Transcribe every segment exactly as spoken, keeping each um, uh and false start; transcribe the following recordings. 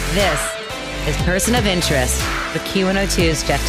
This is Person of Interest with Q one oh two's Jeff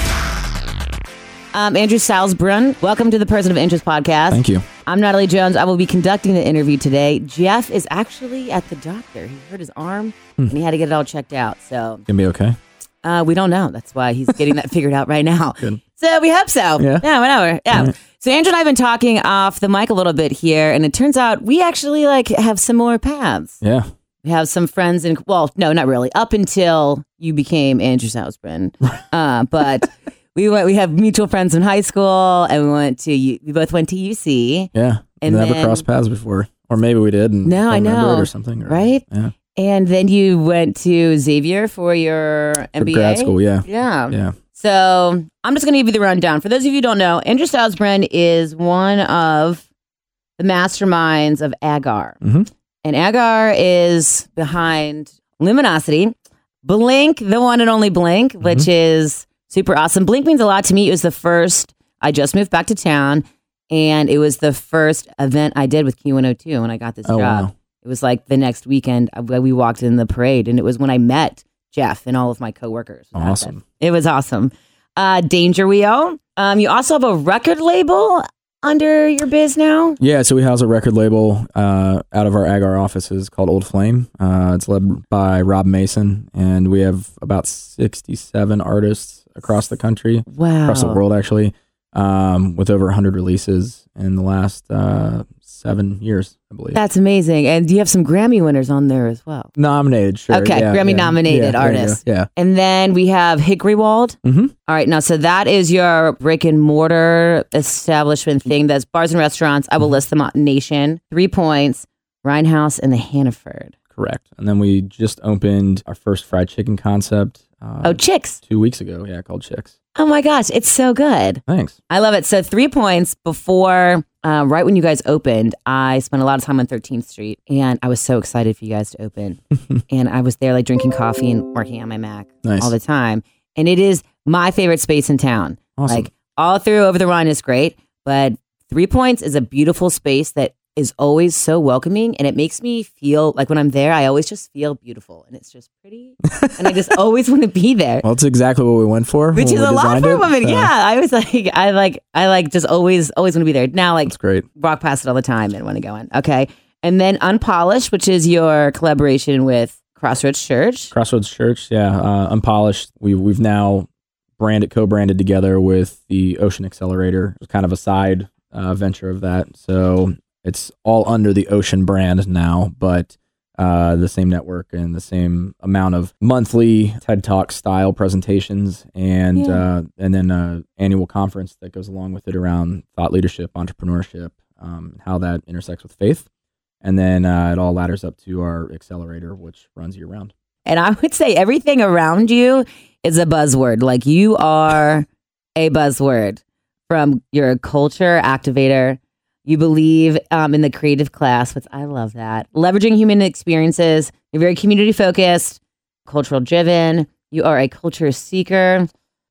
Thomas. Um, Andrew Salzbrunn, welcome to the Person of Interest podcast. Thank you. I'm Natalie Jones. I will be conducting the interview today. Jeff is actually at the doctor. He hurt his arm hmm. and he had to get it all checked out. So gonna be okay? Uh, we don't know. That's why he's getting that figured out right now. Good. So we hope so. Yeah. Yeah, whatever. Yeah. Right. So Andrew and I have been talking off the mic a little bit here, and it turns out we actually like have similar paths. Yeah. We have some friends in, well, no, not really, up until you became Andrew Salzbrunn. uh, but we went, we have mutual friends in high school, and we went to, U- we both went to U C. Yeah. And never then, crossed paths before. Or maybe we did. And no, I know. It or something. Or, right? Yeah. And then you went to Xavier for your M B A? For grad school, yeah. Yeah. Yeah. So I'm just going to give you the rundown. For those of you who don't know, Andrew Salzbrunn is one of the masterminds of Agar. Mm-hmm. And Agar is behind Luminosity, Blink, the one and only Blink, mm-hmm. which is super awesome. Blink means a lot to me. It was the first, I just moved back to town, and it was the first event I did with Q one oh two when I got this oh, job. Wow. It was like the next weekend we walked in the parade, and it was when I met Jeff and all of my coworkers. Awesome. It was awesome. Uh, Danger Wheel. Um, you also have a record label under your biz now? Yeah, so we house a record label uh, out of our Agar offices called Old Flame. Uh, it's led by Rob Mason, and we have about sixty-seven artists across the country. Wow. Across the world, actually, um, with over one hundred releases in the last uh, seven years, I believe. That's amazing. And you have some Grammy winners on there as well. Nominated, sure. Okay, yeah, Grammy-nominated yeah, artists. Yeah. And then we have Hickorywald. Mm-hmm. All right, now, so that is your brick and mortar establishment thing. That's bars and restaurants. I will mm-hmm. list them out. Nation, Three Points, Rhinehouse, and the Hannaford. Correct. And then we just opened our first fried chicken concept. Uh, oh, Chicks. Two weeks ago. Yeah, called Chicks. Oh my gosh, it's so good. Thanks. I love it. So Three Points, before, uh, right when you guys opened, I spent a lot of time on thirteenth Street, and I was so excited for you guys to open. And I was there like drinking coffee and working on my Mac nice. all the time. And it is my favorite space in town. Awesome. Like all through Over the Rhine is great, but Three Points is a beautiful space that is always so welcoming, and it makes me feel like when I'm there, I always just feel beautiful, and it's just pretty, and I just always want to be there. Well, it's exactly what we went for, which is a lot for a woman. So. Yeah, I was like, I like, I like, just always, always want to be there. Now, like, that's great. Walk past it all the time and want to go in. Okay, and then Unpolished, which is your collaboration with Crossroads Church. Crossroads Church, yeah. Uh, Unpolished, we we've now branded, co-branded together with the Ocean Accelerator. It's kind of a side uh, venture of that. So. It's all under the Ocean brand now, but uh, the same network and the same amount of monthly TED Talk style presentations, and yeah. uh, and then an annual conference that goes along with it around thought leadership, entrepreneurship, um, how that intersects with faith, and then uh, it all ladders up to our accelerator, which runs year round. And I would say everything around you is a buzzword. Like you are a buzzword. From you're a culture activator. You believe um, in the creative class, which I love that. Leveraging human experiences. You're very community focused, cultural driven. You are a culture seeker.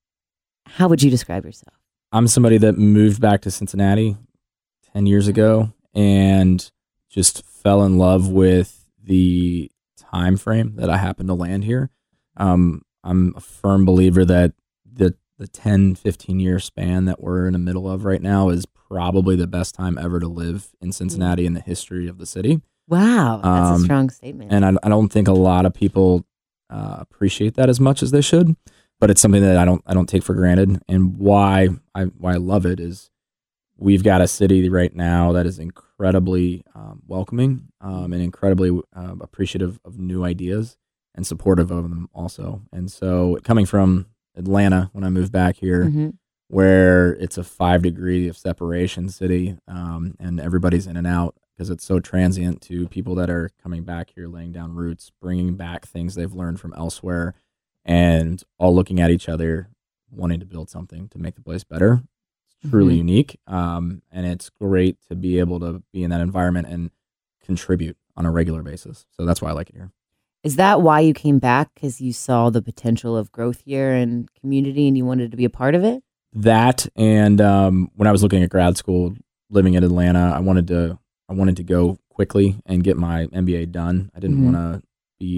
How would you describe yourself? I'm somebody that moved back to Cincinnati ten years ago and just fell in love with the time frame that I happened to land here. Um, I'm a firm believer that the the ten, fifteen year span that we're in the middle of right now is probably the best time ever to live in Cincinnati in the history of the city. Wow, that's um, a strong statement. And I, I don't think a lot of people uh, appreciate that as much as they should, but it's something that I don't I don't take for granted. And why I why I love it is we've got a city right now that is incredibly um, welcoming um, and incredibly uh, appreciative of new ideas and supportive of them also. And so coming from Atlanta when I moved back here, mm-hmm. where it's a five degree of separation city, um, and everybody's in and out because it's so transient, to people that are coming back here, laying down roots, bringing back things they've learned from elsewhere, and all looking at each other, wanting to build something to make the place better. It's truly mm-hmm. unique, um, and it's great to be able to be in that environment and contribute on a regular basis. So that's why I like it here. Is that why you came back? Because you saw the potential of growth here and community, and you wanted to be a part of it? That, and um, when I was looking at grad school, living in Atlanta, I wanted to I wanted to go quickly and get my M B A done. I didn't mm-hmm. want to be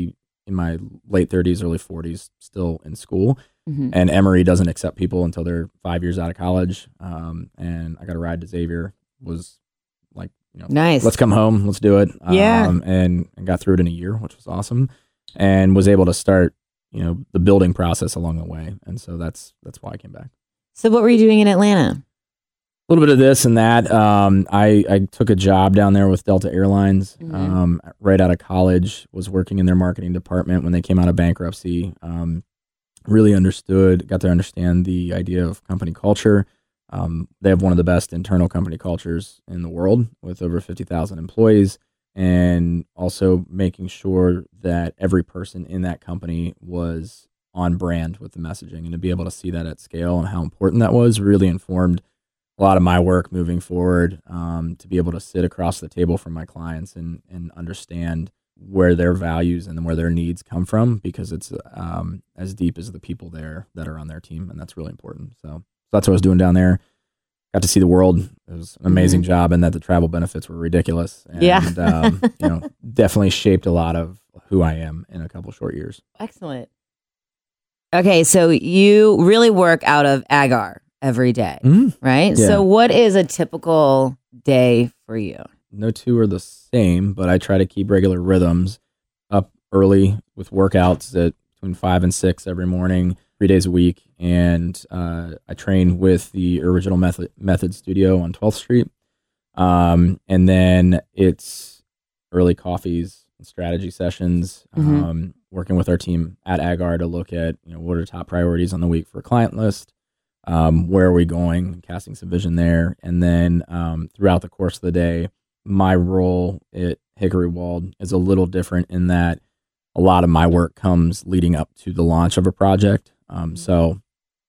in my late thirties, early forties, still in school. Mm-hmm. And Emory doesn't accept people until they're five years out of college. Um, and I got a ride to Xavier, was like, you know, nice. Let's come home, let's do it. Yeah. Um, and, and got through it in a year, which was awesome. And was able to start, you know, the building process along the way. And so that's that's why I came back. So what were you doing in Atlanta? A little bit of this and that. Um, I, I took a job down there with Delta Airlines Mm-hmm. um, right out of college, was working in their marketing department when they came out of bankruptcy. Um, really understood, got to understand the idea of company culture. Um, they have one of the best internal company cultures in the world with over fifty thousand employees, and also making sure that every person in that company was on brand with the messaging, and to be able to see that at scale and how important that was really informed a lot of my work moving forward, um, to be able to sit across the table from my clients and, and understand where their values and where their needs come from, because it's um, as deep as the people there that are on their team. And that's really important. So that's what I was doing down there. Got to see the world. It was an amazing mm-hmm. job, and that the travel benefits were ridiculous. And, yeah. um, you know, definitely shaped a lot of who I am in a couple short years. Excellent. Okay. So you really work out of Agar every day, mm-hmm. right? Yeah. So what is a typical day for you? No two are the same, but I try to keep regular rhythms. Up early with workouts at between five and six every morning, three days a week. And uh, I train with the Original Method, Method Studio on twelfth Street. Um, and then it's early coffees and strategy sessions, mm-hmm. um, working with our team at Agar to look at, you know, what are top priorities on the week for a client list. Um, where are we going, casting some vision there. And then um, throughout the course of the day, my role at Hickory Wald is a little different in that a lot of my work comes leading up to the launch of a project. Um, so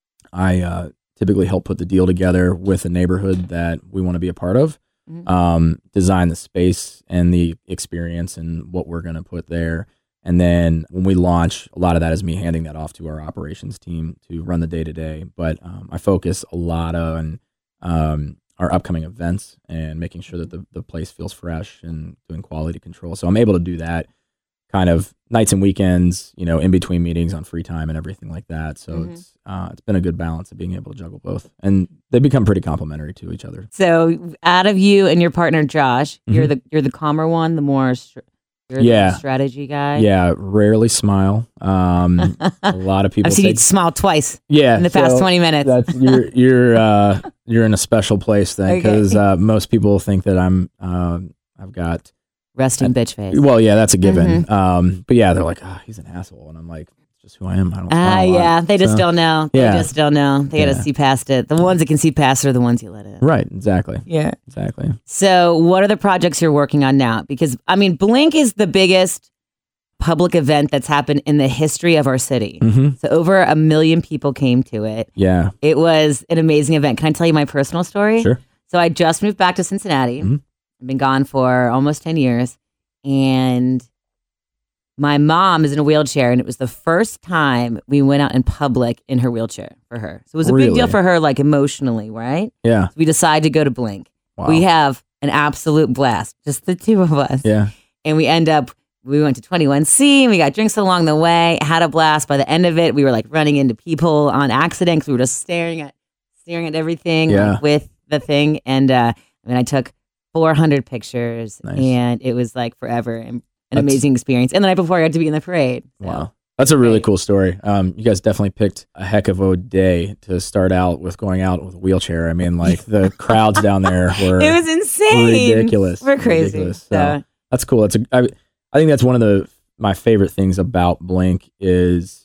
I uh, typically help put the deal together with a neighborhood that we want to be a part of, mm-hmm. um, design the space and the experience and what we're going to put there. And then when we launch, a lot of that is me handing that off to our operations team to run the day-to-day. But um, I focus a lot on um, our upcoming events and making sure that the, the place feels fresh and doing quality control. So I'm able to do that kind of nights and weekends, you know, in between meetings on free time and everything like that. So mm-hmm. it's uh, it's been a good balance of being able to juggle both. And they become pretty complementary to each other. So out of you and your partner, Josh, mm-hmm. you're the you're the calmer one, the more... Str- You're yeah. the strategy guy. Yeah, rarely smile. Um, a lot of people. I've seen think, you smile twice. Yeah, in the past so twenty minutes. That's you're you're uh, you're in a special place then, because okay. uh, most people think that I'm uh, I've got resting bitch face. Well, yeah, that's a given. Mm-hmm. Um, but yeah, they're like, oh, he's an asshole, and I'm like, it's just who I am. I don't. Ah, uh, yeah, they just so, don't know. They yeah. just don't know. They got to yeah. see past it. The ones that can see past it are the ones you let in. Right. Exactly. Yeah. Exactly. So, what are the projects you're working on now? Because I mean, Blink is the biggest public event that's happened in the history of our city. Mm-hmm. So over a million people came to it. Yeah. It was an amazing event. Can I tell you my personal story? Sure. So I just moved back to Cincinnati. Mm-hmm. I've been gone for almost ten years. And my mom is in a wheelchair, and it was the first time we went out in public in her wheelchair for her. So it was a really? big deal for her, like emotionally, right? Yeah. So we decided to go to Blink. Wow. We have an absolute blast, just the two of us. Yeah. And we end up We went to twenty-one C, and we got drinks along the way, had a blast. By the end of it, we were like running into people on accident because we were just staring at staring at everything yeah. like, with the thing. And uh, I mean, I took four hundred pictures, nice. And it was like forever and an That's, amazing experience. And the night before, I got to be in the parade. So. Wow. That's a really Great. cool story. Um, you guys definitely picked a heck of a day to start out with going out with a wheelchair. I mean, like the crowds down there were it was insane. Ridiculous. We're crazy. Ridiculous. So, so. That's cool. That's a, I, I think that's one of the my favorite things about Blink is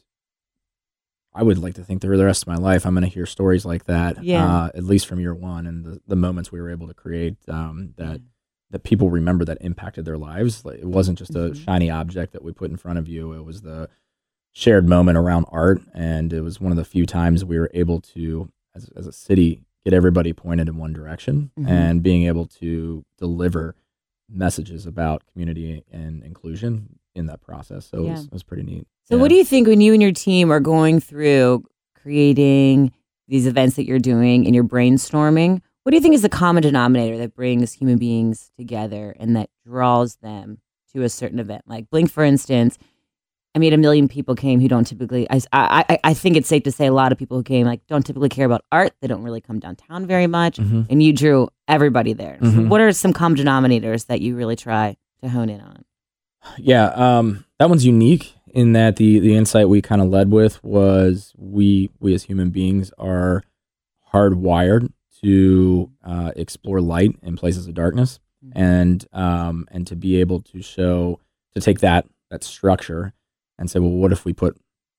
I would like to think that for the rest of my life I'm going to hear stories like that, yeah. uh, at least from year one, and the, the moments we were able to create um, that that people remember that impacted their lives. Like, it wasn't just a mm-hmm. shiny object that we put in front of you. It was the shared moment around art, and it was one of the few times we were able to, as, as a city, get everybody pointed in one direction mm-hmm. and being able to deliver messages about community and inclusion in that process. So yeah. it, was, it was pretty neat. So yeah. what do you think when you and your team are going through creating these events that you're doing and you're brainstorming? What do you think is the common denominator that brings human beings together and that draws them to a certain event? Like Blink, for instance, I mean, a million people came who don't typically, I, I, I think it's safe to say a lot of people who came like don't typically care about art. They don't really come downtown very much. Mm-hmm. And you drew everybody there. So Mm-hmm. what are some common denominators that you really try to hone in on? Yeah, um, that one's unique in that the the insight we kind of led with was we we as human beings are hardwired to uh, explore light in places of darkness, mm-hmm. and um, and to be able to show to take that that structure and say, well, what if we put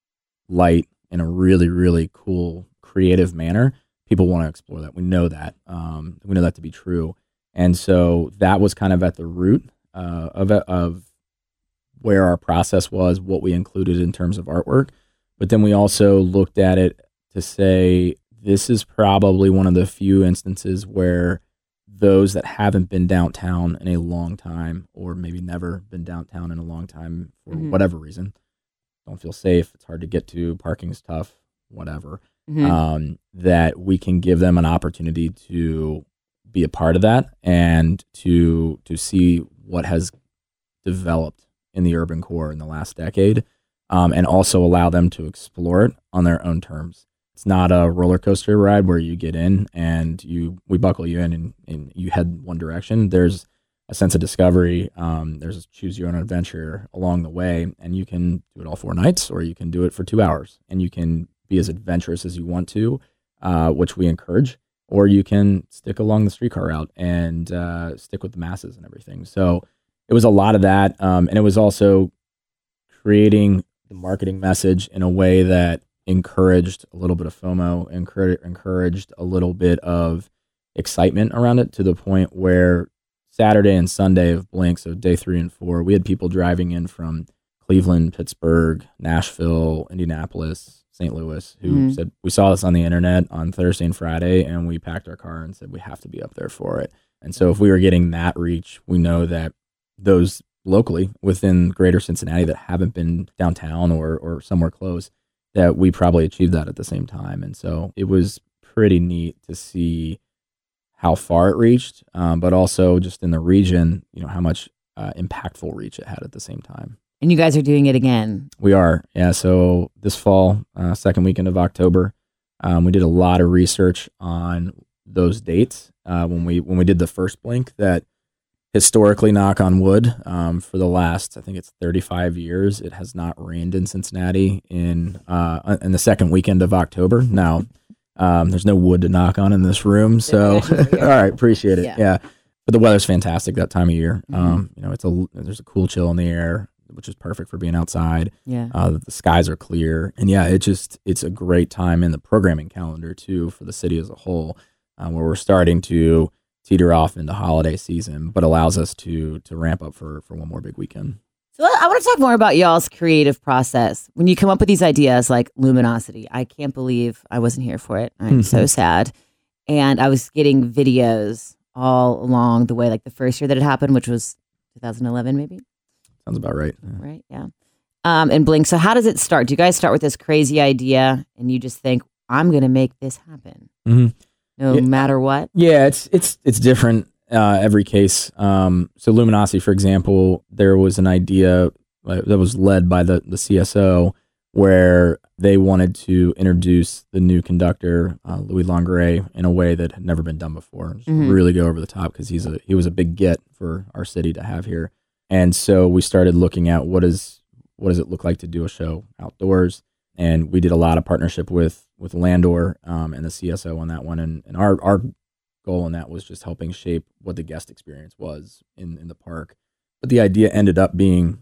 light in a really really cool creative manner? People want to explore that. We know that. Um, we know that to be true, and so that was kind of at the root uh, of of. where our process was, what we included in terms of artwork. But then we also looked at it to say, this is probably one of the few instances where those that haven't been downtown in a long time, or maybe never been downtown in a long time for mm-hmm. whatever reason, don't feel safe, it's hard to get to, parking's tough, whatever, mm-hmm. um, that we can give them an opportunity to be a part of that and to to see what has developed in the urban core in the last decade, um, and also allow them to explore it on their own terms. It's not a roller coaster ride where you get in and you we buckle you in and, and you head one direction. There's a sense of discovery. Um, there's a choose your own adventure along the way, and you can do it all four nights, or you can do it for two hours, and you can be as adventurous as you want to, uh, which we encourage, or you can stick along the streetcar route and uh, stick with the masses and everything. So it was a lot of that, um, and it was also creating the marketing message in a way that encouraged a little bit of FOMO, encouraged, encouraged a little bit of excitement around it, to the point where Saturday and Sunday of Blink, so day three and four, we had people driving in from Cleveland, Pittsburgh, Nashville, Indianapolis, Saint Louis, who mm-hmm. said, we saw this on the internet on Thursday and Friday, and we packed our car and said, we have to be up there for it. And so if we were getting that reach, we know that those locally within greater Cincinnati that haven't been downtown or or somewhere close, that we probably achieved that at the same time. And so it was pretty neat to see how far it reached, um, but also just in the region, you know, how much uh, impactful reach it had at the same time. And you guys are doing it again. We are. Yeah. So this fall, uh, second weekend of October, um, we did a lot of research on those dates uh, when we when we did the first Blink, that historically, knock on wood, um, for the last, I think it's thirty-five years, it has not rained in Cincinnati in uh, in the second weekend of October. Now, um, there's no wood to knock on in this room, so all right, appreciate it. Yeah. yeah, but the weather's fantastic that time of year. Mm-hmm. Um, you know, it's a there's a cool chill in the air, which is perfect for being outside. Yeah, uh, the skies are clear, and yeah, it just it's a great time in the programming calendar too for the city as a whole, uh, where we're starting to teeter off into holiday season, but allows us to to ramp up for for one more big weekend. So I want to talk more about y'all's creative process. When you come up with these ideas like Luminosity, I can't believe I wasn't here for it. I'm so sad. And I was getting videos all along the way, like the first year that it happened, which was two thousand eleven, maybe? Sounds about right. Yeah. Right, yeah. Um, and Blink, so how does it start? Do you guys start with this crazy idea and you just think, I'm going to make this happen? Mm-hmm. No yeah. matter what? Yeah, it's it's it's different uh, every case. Um, so Luminosity, for example, there was an idea uh, that was led by the, the C S O where they wanted to introduce the new conductor, uh, Louis Longaray, in a way that had never been done before. Just mm-hmm. really go over the top, because he's a he was a big get for our city to have here. And so we started looking at what is what does it look like to do a show outdoors. And we did a lot of partnership with with Landor um, and the C S O on that one. And, and our, our goal in that was just helping shape what the guest experience was in, in the park. But the idea ended up being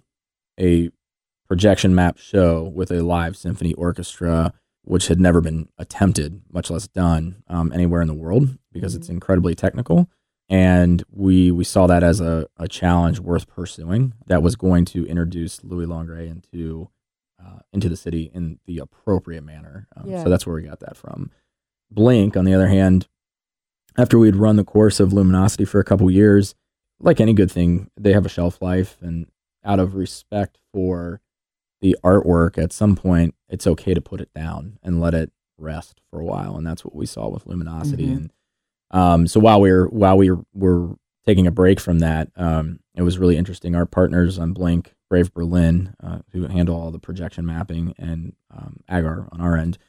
a projection map show with a live symphony orchestra, which had never been attempted, much less done um, anywhere in the world, because mm-hmm. it's incredibly technical. And we we saw that as a, a challenge worth pursuing that was going to introduce Louis Longaray into Uh, into the city in the appropriate manner. Um, yeah. So that's where we got that from. Blink, on the other hand, after we'd run the course of Luminosity for a couple years, like any good thing, they have a shelf life, and out of respect for the artwork, at some point, it's okay to put it down and let it rest for a while. And that's what we saw with Luminosity. Mm-hmm. And um, so while we were while we were taking a break from that, um, it was really interesting. Our partners on Blink, Brave Berlin, uh, who handle all the projection mapping, and um, Agar on our end.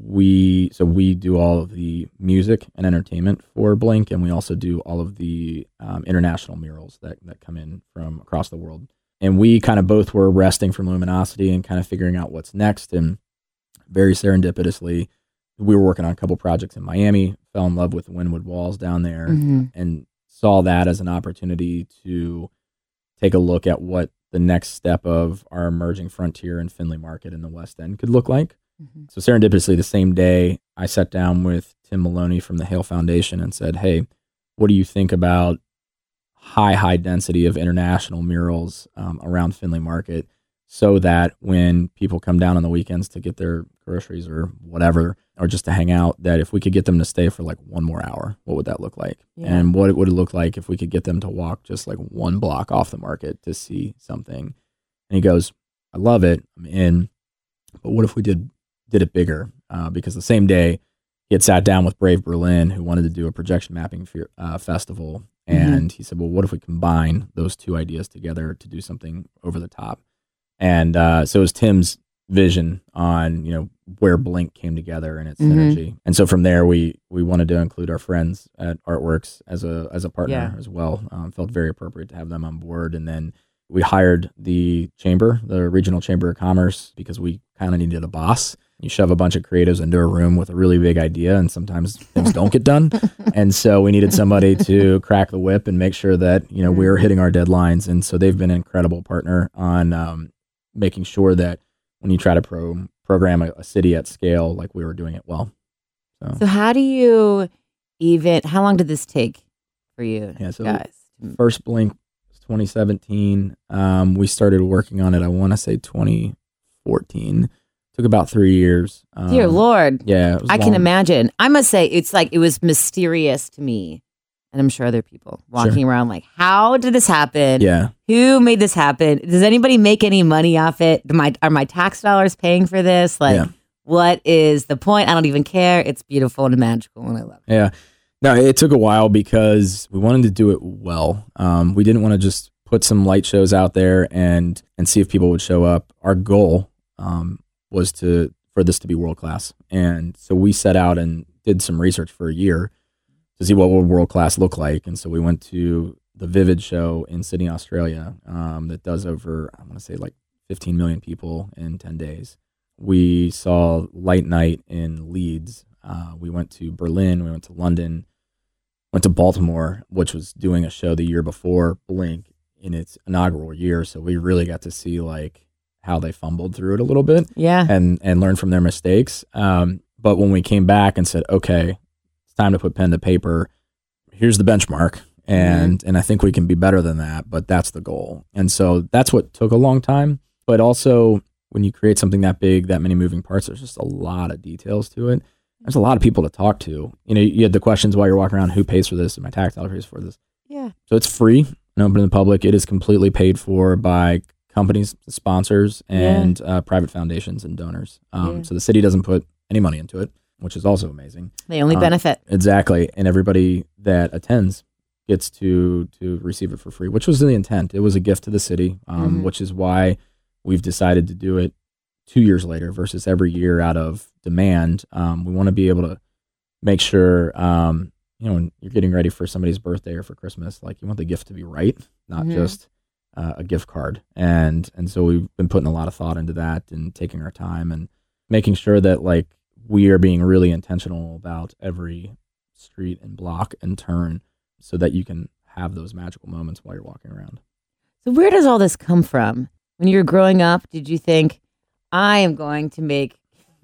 We so we do all of the music and entertainment for Blink, and we also do all of the um, international murals that that come in from across the world. And we kind of both were resting from Luminosity and kind of figuring out what's next. And very serendipitously, we were working on a couple projects in Miami, fell in love with the Wynwood Walls down there, mm-hmm. and saw that as an opportunity to take a look at what the next step of our emerging frontier in Findlay Market in the West End could look like. Mm-hmm. So serendipitously, the same day, I sat down with Tim Maloney from the Hale Foundation and said, hey, what do you think about high, high density of international murals um, around Findlay Market, so that when people come down on the weekends to get their groceries or whatever, or just to hang out, that if we could get them to stay for like one more hour, what would that look like? Yeah. And what it would look like if we could get them to walk just like one block off the market to see something. And he goes, I love it, I'm in, but what if we did did it bigger? Uh, because the same day he had sat down with Brave Berlin, who wanted to do a projection mapping fe- uh, festival. And mm-hmm. he said, well, what if we combine those two ideas together to do something over the top? And uh, so it was Tim's vision on, you know, where Blink came together and its mm-hmm. synergy. And so from there, we we wanted to include our friends at Artworks as a as a partner yeah. as well. Um, felt very appropriate to have them on board. And then we hired the chamber, the Regional Chamber of Commerce, because we kind of needed a boss. You shove a bunch of creatives into a room with a really big idea, and sometimes things don't get done. And so we needed somebody to crack the whip and make sure that, you know, we were hitting our deadlines. And so they've been an incredible partner on um, making sure that when you try to pro- program a, a city at scale, like we were doing it well. So, so how do you even, how long did this take for you yeah, so guys? First Blink was twenty seventeen. Um, we started working on it, I want to say twenty fourteen. Took about three years. Um, Dear Lord. Yeah. It was I long. can imagine. I must say, it's like, it was mysterious to me. And I'm sure other people walking Sure. around like, how did this happen? Yeah. Who made this happen? Does anybody make any money off it? Do my, are my tax dollars paying for this? Like, Yeah. what is the point? I don't even care. It's beautiful and magical and I love it. Yeah. No, it took a while because we wanted to do it well. Um, we didn't want to just put some light shows out there and, and see if people would show up. Our goal, um, was to for this to be world class, and so we set out and did some research for a year to see what would world class look like. And so we went to the Vivid show in Sydney, Australia, um, that does over I want to say like fifteen million people in ten days. We saw Light Night in Leeds. Uh, we went to Berlin. We went to London. Went to Baltimore, which was doing a show the year before Blink in its inaugural year. So we really got to see like how they fumbled through it a little bit, yeah, and and learn from their mistakes. Um, but when we came back and said, okay, it's time to put pen to paper, here's the benchmark, and mm-hmm. and I think we can be better than that, but that's the goal. And so that's what took a long time. But also, when you create something that big, that many moving parts, there's just a lot of details to it. There's a lot of people to talk to. You know, you had the questions while you're walking around: who pays for this? And my tax dollar pays for this. Yeah. So it's free and open to the public. It is completely paid for by companies, sponsors, and yeah. uh, private foundations and donors. Um, yeah. So the city doesn't put any money into it, which is also amazing. They only um, benefit. Exactly. And everybody that attends gets to to receive it for free, which was the intent. It was a gift to the city, um, mm-hmm. which is why we've decided to do it two years later versus every year out of demand. Um, we want to be able to make sure, um, you know, when you're getting ready for somebody's birthday or for Christmas, like you want the gift to be right, not mm-hmm. just Uh, a gift card. And and so we've been putting a lot of thought into that and taking our time and making sure that like we are being really intentional about every street and block and turn so that you can have those magical moments while you're walking around. So where does all this come from? When you were growing up, did you think, I am going to make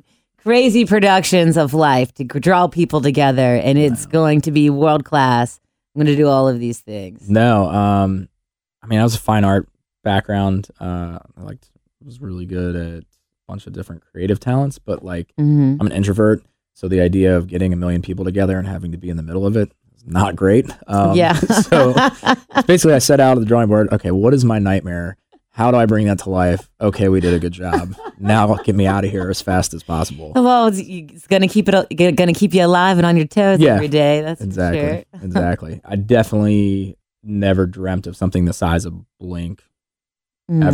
crazy productions of life to draw people together and it's wow. going to be world class? I'm going to do all of these things. No, um, I mean, I was a fine art background. Uh, I liked, was really good at a bunch of different creative talents, but like mm-hmm. I'm an introvert. So the idea of getting a million people together and having to be in the middle of it is not great. Um, yeah. So basically I set out at the drawing board. Okay, what is my nightmare? How do I bring that to life? Okay, we did a good job. Now get me out of here as fast as possible. Well, it's, it's gonna keep it, gonna keep you alive and on your toes yeah, every day. That's exactly, for sure. exactly. I definitely never dreamt of something the size of Blink, mm. ever.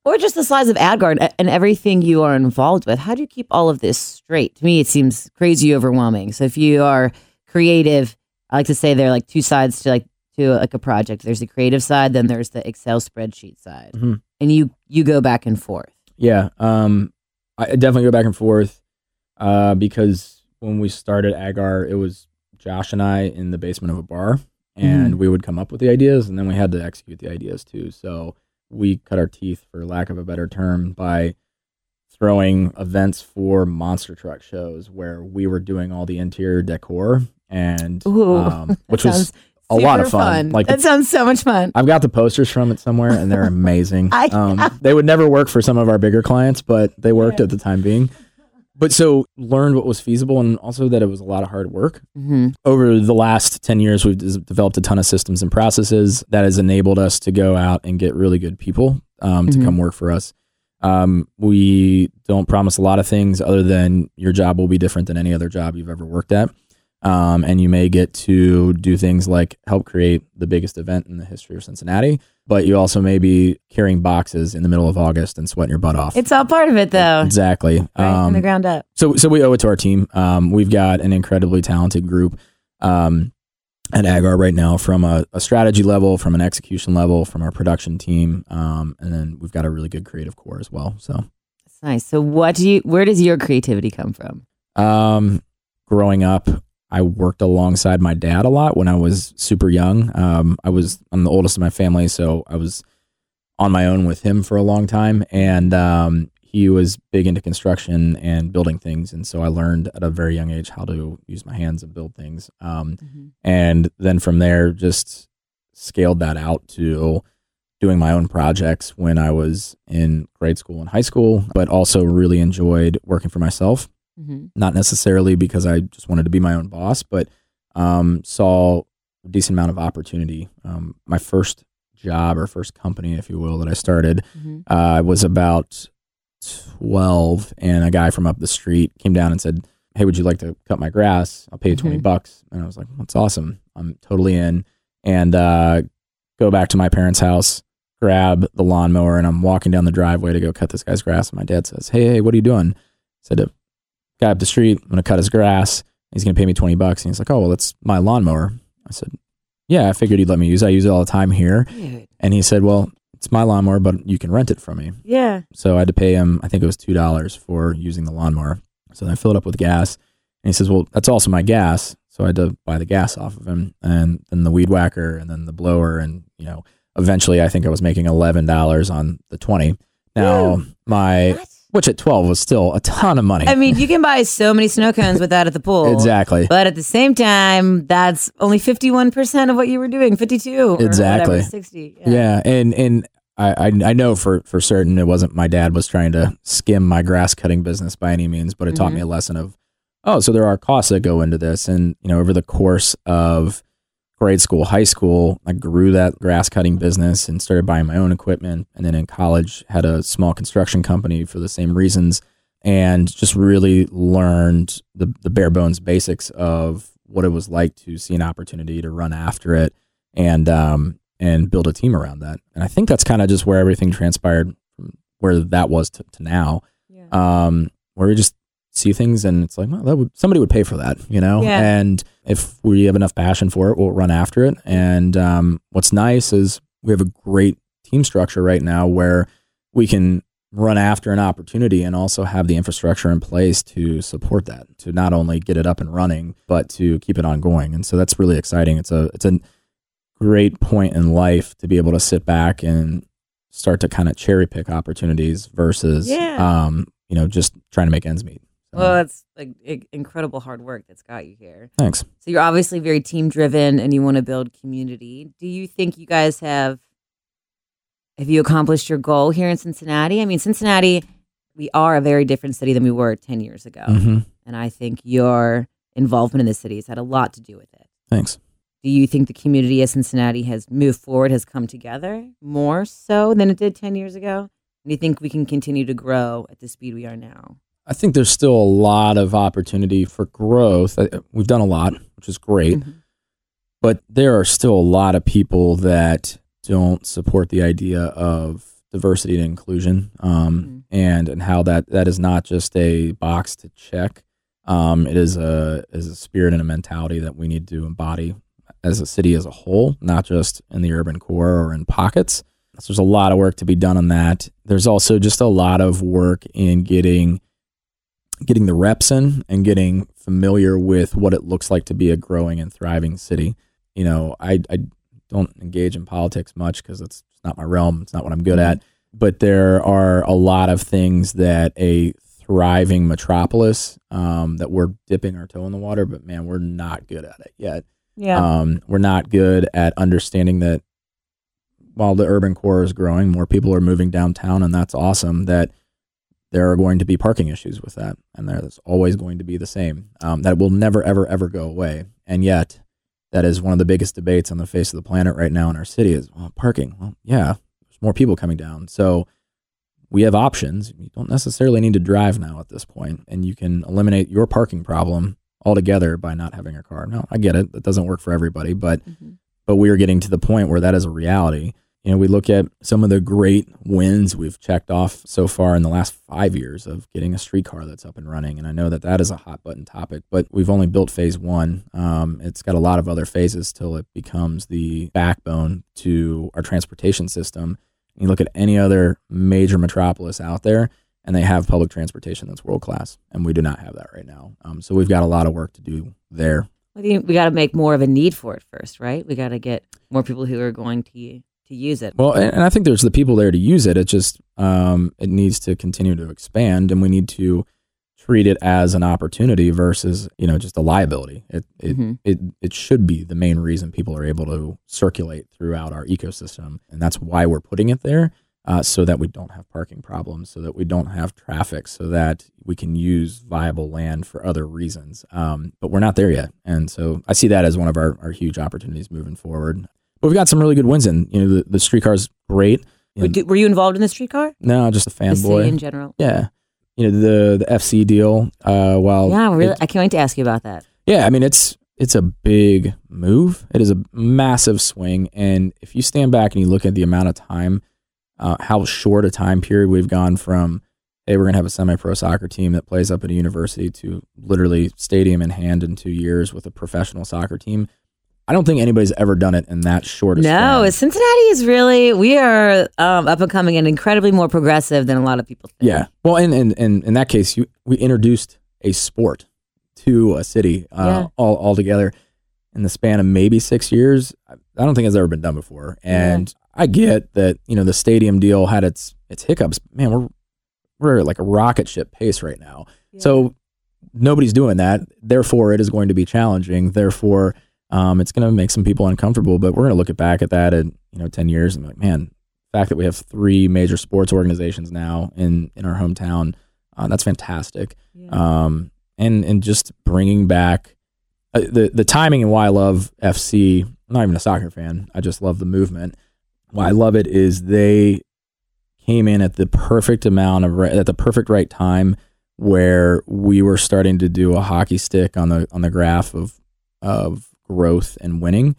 Or just the size of AdGuard and everything you are involved with. How do you keep all of this straight? To me, it seems crazy overwhelming. So if you are creative, I like to say there are like two sides to like to like a project. There's the creative side, then there's the Excel spreadsheet side, Mm-hmm. and you you go back and forth. Yeah, um, I definitely go back and forth uh, because when we started Agar, it was Josh and I in the basement of a bar, and Mhm. we would come up with the ideas, and then we had to execute the ideas too. So we cut our teeth, for lack of a better term, by throwing events for monster truck shows where we were doing all the interior decor, and Ooh, um, which that was sounds a lot of super fun. Like that sounds so much fun. I've got the posters from it somewhere, and they're amazing. I- um, they would never work for some of our bigger clients, but they worked Yeah. at the time being. But so learned what was feasible, and also that it was a lot of hard work. Mm-hmm. Over the last ten years, we've des- developed a ton of systems and processes that has enabled us to go out and get really good people um, to Mhm. come work for us. Um, we don't promise a lot of things other than your job will be different than any other job you've ever worked at. Um, and you may get to do things like help create the biggest event in the history of Cincinnati, but you also may be carrying boxes in the middle of August and sweating your butt off. It's all part of it, though. Exactly. Right from Um, the ground up. so, so we owe it to our team. Um, we've got an incredibly talented group um, at Agar right now, from a, a strategy level, from an execution level, from our production team, um, and then we've got a really good creative core as well. So, That's nice. So, what do you? Where does your creativity come from? um, growing up, I worked alongside my dad a lot when I was super young. Um, I was I'm the oldest in my family, so I was on my own with him for a long time, and um, he was big into construction and building things, and so I learned at a very young age how to use my hands and build things. Um, Mm-hmm. and then from there, just scaled that out to doing my own projects when I was in grade school and high school, but also really enjoyed working for myself. Mm-hmm. Not necessarily because I just wanted to be my own boss, but um, saw a decent amount of opportunity. Um, my first job or first company, if you will, that I started Mm-hmm. uh, was about twelve, and a guy from up the street came down and said, "Hey, would you like to cut my grass? I'll pay you twenty Mhm. bucks." And I was like, "That's awesome. I'm totally in." And uh, go back to my parents' house, grab the lawnmower, and I'm walking down the driveway to go cut this guy's grass. And my dad says, "Hey, hey, what are you doing?" I said, "A guy up the street, I'm going to cut his grass. He's going to pay me twenty bucks." And he's like, "Oh, well, that's my lawnmower." I said, "Yeah, I figured he'd let me use it. I use it all the time here." Dude. And he said, "Well, it's my lawnmower, but you can rent it from me." Yeah. So I had to pay him, I think it was two dollars for using the lawnmower. So then I filled it up with gas. And he says, "Well, that's also my gas." So I had to buy the gas off of him, and then the weed whacker, and then the blower. And, you know, eventually I think I was making eleven dollars on the twenty. Now, Woo. my, What? which at twelve was still a ton of money. I mean, you can buy so many snow cones with that at the pool. Exactly. But at the same time, that's only fifty-one percent of what you were doing, fifty-two. Or Exactly. whatever, sixty. Yeah. And, and, I, I I know for, for certain it wasn't my dad was trying to skim my grass cutting business by any means, but it taught Mhm. me a lesson of, oh, so there are costs that go into this. And, you know, over the course of grade school, high school, I grew that grass cutting business and started buying my own equipment. And then in college, had a small construction company for the same reasons, and just really learned the, the bare bones basics of what it was like to see an opportunity to run after it and, um, and build a team around that. And I think that's kind of just where everything transpired from where that was to, to now, Yeah. um, where we just see things and it's like, well, that would, somebody would pay for that, you know? Yeah. And if we have enough passion for it, we'll run after it. And um, what's nice is we have a great team structure right now where we can run after an opportunity and also have the infrastructure in place to support that, to not only get it up and running, but to keep it ongoing. And so that's really exciting. It's a, it's a great point in life to be able to sit back and start to kind of cherry pick opportunities versus, Yeah. um, you know, just trying to make ends meet. So, Well, it's like i- incredible hard work that's got you here. thanks. So you're obviously very team driven and you want to build community. Do you think you guys have have you accomplished your goal here in Cincinnati? I mean, Cincinnati, we are a very different city than we were ten years ago. hmm And I think your involvement in the city has had a lot to do with it. Thanks. Do you think the community of Cincinnati has moved forward, has come together more so than it did ten years ago? Do you think we can continue to grow at the speed we are now? I think there's still a lot of opportunity for growth. Uh, We've done a lot, which is great, Mhm. but there are still a lot of people that don't support the idea of diversity and inclusion, um, mm-hmm. and and how that that is not just a box to check. Um, it is a is a spirit and a mentality that we need to embody as a city as a whole, not just in the urban core or in pockets. So there's a lot of work to be done on that. There's also just a lot of work in getting getting the reps in and getting familiar with what it looks like to be a growing and thriving city. You know, I, I don't engage in politics much because it's not my realm. It's not what I'm good at. But there are a lot of things that a thriving metropolis um, that we're dipping our toe in the water, but man, we're not good at it yet. Yeah. Um, we're not good at understanding that while the urban core is growing, more people are moving downtown, and that's awesome, that there are going to be parking issues with that. And there's always going to be the same. Um, that will never, ever, ever go away. And yet, that is one of the biggest debates on the face of the planet right now in our city is, well, parking. Well, yeah, there's more people coming down. So we have options. You don't necessarily need to drive now at this point, and you can eliminate your parking problem altogether by not having a car. No, I get it. That doesn't work for everybody, but mm-hmm. but we are getting to the point where that is a reality. You know, we look at some of the great wins we've checked off so far in the last five years of getting a streetcar that's up and running. And I know that that is a hot button topic, but we've only built phase one. Um, it's got a lot of other phases till it becomes the backbone to our transportation system. You look at any other major metropolis out there, and they have public transportation that's world class, and we do not have that right now. Um, so we've got a lot of work to do there. I think we got to make more of a need for it first, right? We got to get more people who are going to to use it. Well, and, and I think there's the people there to use it. It just um, it needs to continue to expand, and we need to treat it as an opportunity versus, you know, just a liability. It it mm-hmm. it it should be the main reason people are able to circulate throughout our ecosystem, and that's why we're putting it there, uh, so that we don't have parking problems, so that we don't have traffic, so that we can use viable land for other reasons. Um, but we're not there yet, and so I see that as one of our, our huge opportunities moving forward. But we've got some really good wins in. You know, the, the streetcar's great. You know, were you involved in the streetcar? No, just a fanboy. The city in general. Yeah. You know, the the F C deal, uh, while... Yeah, really. It, I can't wait to ask you about that. Yeah, I mean, it's it's a big move. It is a massive swing. And if you stand back and you look at the amount of time, uh, how short a time period we've gone from, hey, we're going to have a semi-pro soccer team that plays up at a university, to literally stadium in hand in two years with a professional soccer team. I don't think anybody's ever done it in that short a No, span. Cincinnati is really, we are um, up and coming and incredibly more progressive than a lot of people think. Yeah. Well, and in, in, in that case, you, we introduced a sport to a city uh, yeah. all, all together in the span of maybe six years. I don't think it's ever been done before. And yeah. I get that, you know, the stadium deal had its its hiccups. Man, we're we're at like a rocket ship pace right now. Yeah. So nobody's doing that. Therefore, it is going to be challenging. Therefore, Um, it's going to make some people uncomfortable, but we're going to look at back at that in, you know, ten years and be like, man, the fact that we have three major sports organizations now in, in our hometown, uh, that's fantastic. Yeah. Um, and, and just bringing back uh, the, the timing and why I love F C, I'm not even a soccer fan. I just love the movement. Why I love it is they came in at the perfect amount of, at the perfect right time where we were starting to do a hockey stick on the, on the graph of, of, growth and winning,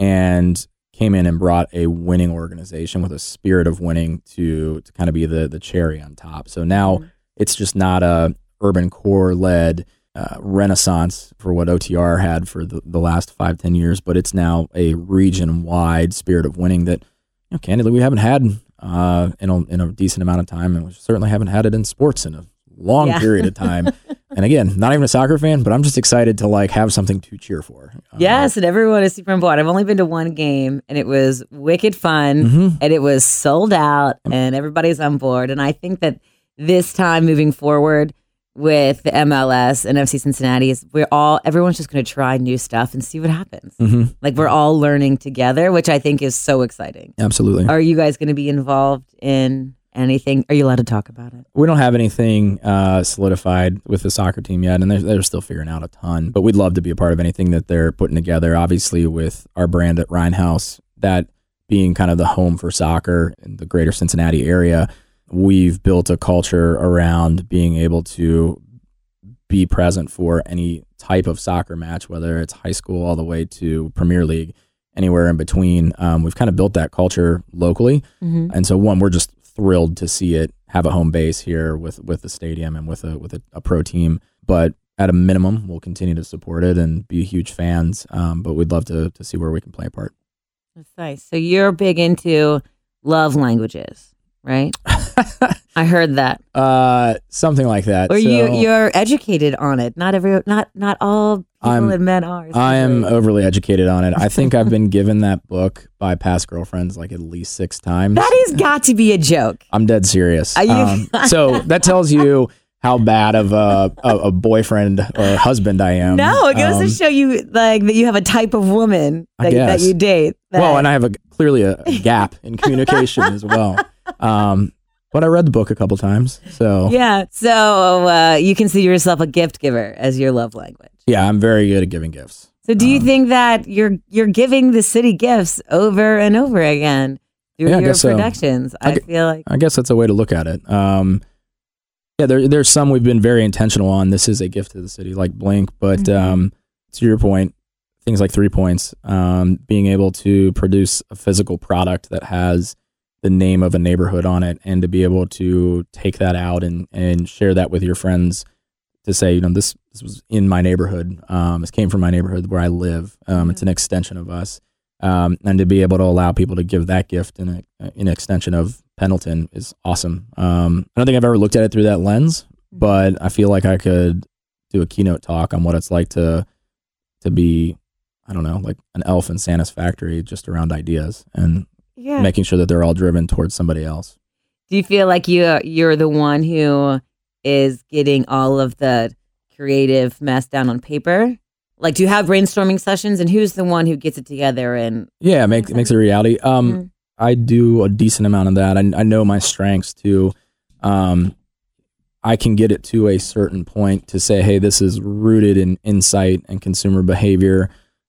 and came in and brought a winning organization with a spirit of winning to to kind of be the the cherry on top. So now mm-hmm. it's just not a urban core led uh, renaissance for what O T R had for the, the last five, ten years, but it's now a region wide spirit of winning that, you know, candidly, we haven't had uh, in, a, in a decent amount of time, and we certainly haven't had it in sports in a long yeah. period of time. And again, not even a soccer fan, but I'm just excited to like have something to cheer for. Uh, yes, and everyone is super important. I've only been to one game, and it was wicked fun, mm-hmm. and it was sold out, and everybody's on board. And I think that this time moving forward with the M L S and F C Cincinnati, is we're all everyone's just going to try new stuff and see what happens. Mm-hmm. Like we're all learning together, which I think is so exciting. Absolutely. Are you guys going to be involved in anything? Are you allowed to talk about it? We don't have anything uh, solidified with the soccer team yet, and they're, they're still figuring out a ton. But we'd love to be a part of anything that they're putting together. Obviously, with our brand at Rhinehouse, that being kind of the home for soccer in the greater Cincinnati area, we've built a culture around being able to be present for any type of soccer match, whether it's high school all the way to Premier League, anywhere in between. Um, we've kind of built that culture locally. Mm-hmm. And so, one, we're just thrilled to see it have a home base here with with the stadium and with a with a, a pro team. But at a minimum, we'll continue to support it and be huge fans. Um, but we'd love to to see where we can play a part. That's nice. So you're big into love languages, right? I heard that. Uh, something like that. Or so you you're educated on it. Not every not not all people I'm, and men are. I am overly educated on it. I think I've been given that book by past girlfriends like at least six times. That has got to be a joke. I'm dead serious. Are you- Um, so that tells you how bad of a, a, a boyfriend or husband I am. No, it goes Um, to show you like that you have a type of woman I that, that guess. you date. that- Well, and I have a clearly a, a gap in communication as well. Um, but I read the book a couple times, so yeah. So uh, you consider yourself a gift giver as your love language. yeah, I'm very good at giving gifts. So do you Um, think that you're you're giving the city gifts over and over again through Yeah, I your guess so. productions? I I, gu- feel like I guess that's a way to look at it. Um, yeah, there, there's some we've been very intentional on. This is a gift to the city, like Blink. But Mhm. um, to your point, things like Three Points, um, being able to produce a physical product that has the name of a neighborhood on it, and to be able to take that out and, and share that with your friends to say, you know, this, this was in my neighborhood. Um, this came from my neighborhood where I live. Um, Yeah. It's an extension of us. Um, and to be able to allow people to give that gift in a, in an extension of Pendleton is awesome. Um, I don't think I've ever looked at it through that lens, but I feel like I could do a keynote talk on what it's like to to be, I don't know, like an elf in Santa's factory, just around ideas and yeah. making sure that they're all driven towards somebody else. Do you feel like you you're the one who is getting all of the creative mess down on paper? Like, do you have brainstorming sessions, and who's the one who gets it together? And Yeah, it make, it makes it a reality. Um, Mhm. I do a decent amount of that. I, I know my strengths too. Um, I can get it to a certain point to say, hey, this is rooted in insight and consumer behavior.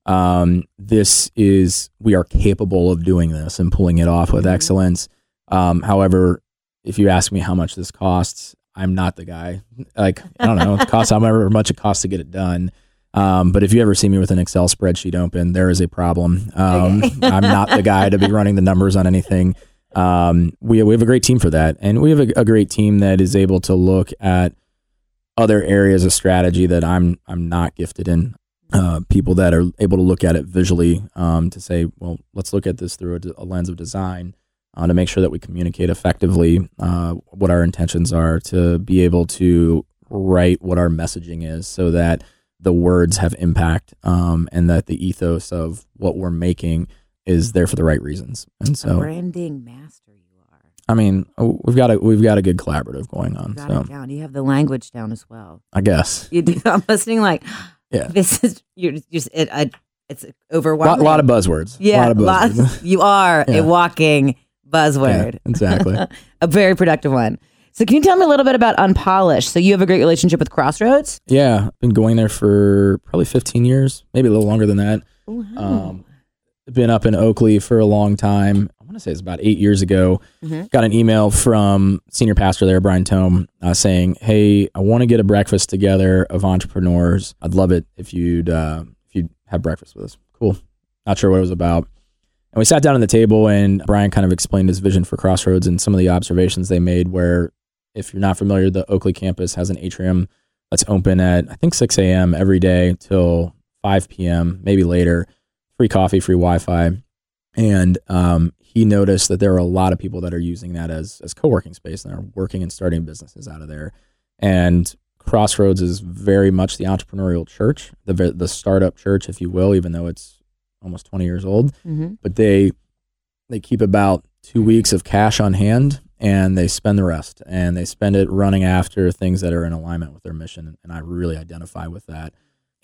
Um, this is, we are capable of doing this and pulling it off with Mhm. excellence. Um, however, if you ask me how much this costs, I'm not the guy. Like, I don't know, it costs however much it costs to get it done. Um, but if you ever see me with an Excel spreadsheet open, there is a problem. Um, Okay. I'm not the guy to be running the numbers on anything. Um, we, we have a great team for that. And we have a, a great team that is able to look at other areas of strategy that I'm, I'm not gifted in. Uh, people that are able to look at it visually, um, to say, well, let's look at this through a, a lens of design, uh, to make sure that we communicate effectively, uh, what our intentions are, to be able to write what our messaging is so that the words have impact, um, and that the ethos of what we're making is there for the right reasons. And a so, branding master you are. I mean, we've got a we've got a good collaborative going on. You got So it down. You have the language down as well. I guess, You do. I'm listening. Like, yeah, this is you're just it. I, it's a overwhelming. lot, lot of buzzwords. yeah. a lot of lots- buzzwords. you are Yeah. a walking buzzword. Yeah, exactly. A very productive one. So can you tell me a little bit about Unpolished? So you have a great relationship with Crossroads? Yeah, been going there for probably fifteen years, maybe a little longer than that. Wow. Um, been up in Oakley for a long time. I want to say it's about eight years ago. Mhm. Got an email from senior pastor there, Brian Tome, uh, saying, "Hey, I want to get a breakfast together of entrepreneurs. I'd love it if you'd uh, if you'd have breakfast with us." Cool. Not sure what it was about. And we sat down at the table, and Brian kind of explained his vision for Crossroads and some of the observations they made. Where, if you're not familiar, the Oakley campus has an atrium that's open at I think six a.m. every day till five p.m., maybe later. Free coffee, free Wi-Fi. And um, he noticed that there are a lot of people that are using that as as co-working space and are working and starting businesses out of there. And Crossroads is very much the entrepreneurial church, the the startup church, if you will, even though it's almost twenty years old. Mm-hmm. But they they keep about two weeks of cash on hand, and they spend the rest. And they spend it running after things that are in alignment with their mission. And I really identify with that.